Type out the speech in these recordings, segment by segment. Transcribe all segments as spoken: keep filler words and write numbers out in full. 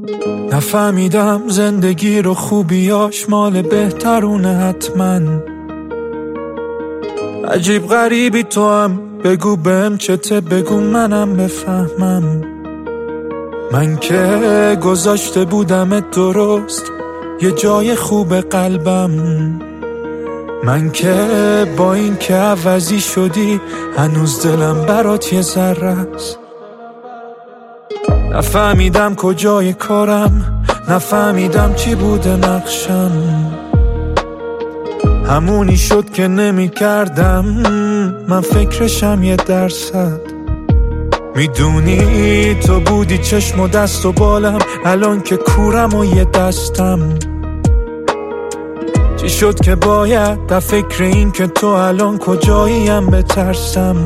نفهمیدم زندگی رو خوبیاش مال بهترونه حتما. عجیب غریبی تو هم، بگو بهم چته، بگو منم بفهمم. من که گذاشته بودمت درست یه جای خوب قلبم. من که با این که عوضی شدی هنوز دلم برات یه ذره است. نفهمیدم کجای کارم، نفهمیدم چی بوده نقشم. همونی شد که نمی کردم من فکرشم یه درصد. میدونی تو بودی چشم و دست و بالم، الان که کورم و یه دستم. چی شد که باید در فکر این که تو الان کجاییم بترسم.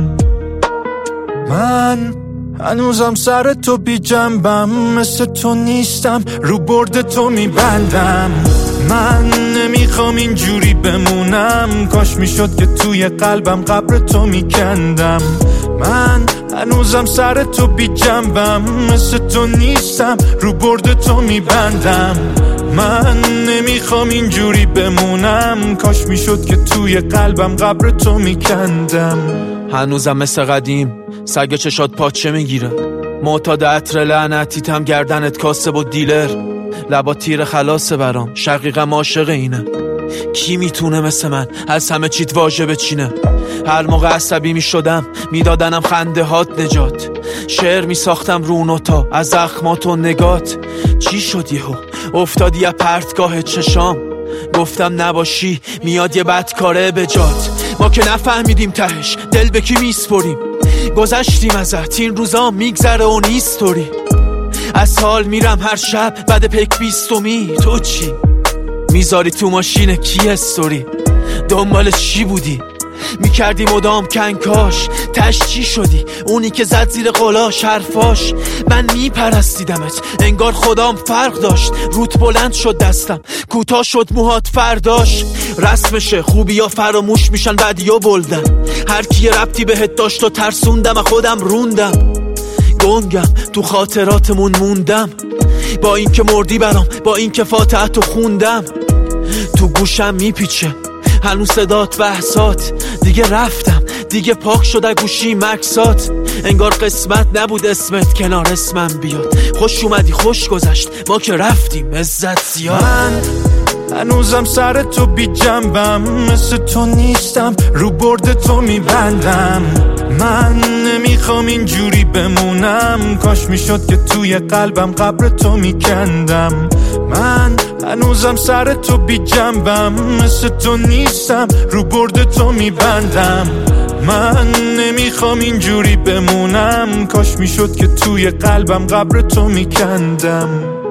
من هنوزم سر تو بی جنبم، مثل تو نیستم رو برد تو میبندم. من نمیخوام اینجوری بمونم، کاش میشد که توی قلبم قبر تو میکندم. من هنوزم سر تو بی جنبم، مثل تو نیستم رو برد تو میبندم. من نمیخوام اینجوری بمونم، کاش میشد که توی قلبم قبر تو میکندم. هنوزم مثل قدیم سگ چشات پاچه میگیره، معتاد عطر لعنتیتم گردنت کاسب و دیلر. لبا تیر خلاصه برام، شقیقم عاشق اینه. کی میتونه مثل من از همه چیت واژه بچینه؟ هر موقع عصبی میشدم میدادنم خنده هات نجات. شعر میساختم رو نوتا از زخمات و نگات. چی شد یهو افتادی از پرتگاه چشام؟ گفتم نباشی میاد یه بدکاره به جات. ما که نفهمیدیم تهش دل به کی میسپریم. گذشتیم ازت این روزا میگذره و نیستوری. از حال میرم هر شب بعد پک بیستمی. تو چی؟ میذاری تو ماشین کی استوری؟ دنبال چی بودی؟ میکردی مدام کنکاش، تش چی شدی؟ اونی که زد زیر قلاش حرفاش. من میپرستیدمت انگار خدام فرق داشت. روت بلند شد دستم، کوتاه شد موهات فرداش. رسمشه خوبی یا فراموش میشن بعدی یا بلدن. هر کی ربطی بهت داشت و ترسوندم خودم روندم. گنگم تو خاطراتمون موندم، با این که مردی برام، با این که فاتحتو خوندم. تو گوشم میپیچه هنوز صدات بحثات. دیگه رفتم دیگه پاک شده گوشی مکسات. انگار قسمت نبود اسمت کنار اسمم بیاد. خوش اومدی خوش گذشت ما که رفتیم عزت زیاد. من هنوزم سر تو بی جنبم، مثل تو نیستم رو برد تو میبندم. من نمیخوام اینجوری بمونم، کاش میشد که توی قلبم قبر تو میکندم. من هنوزم سر تو بی جنبم، مثل تو نیستم رو برد تو میبندم. من نمیخوام اینجوری بمونم، کاش میشد که توی قلبم قبر تو میکندم.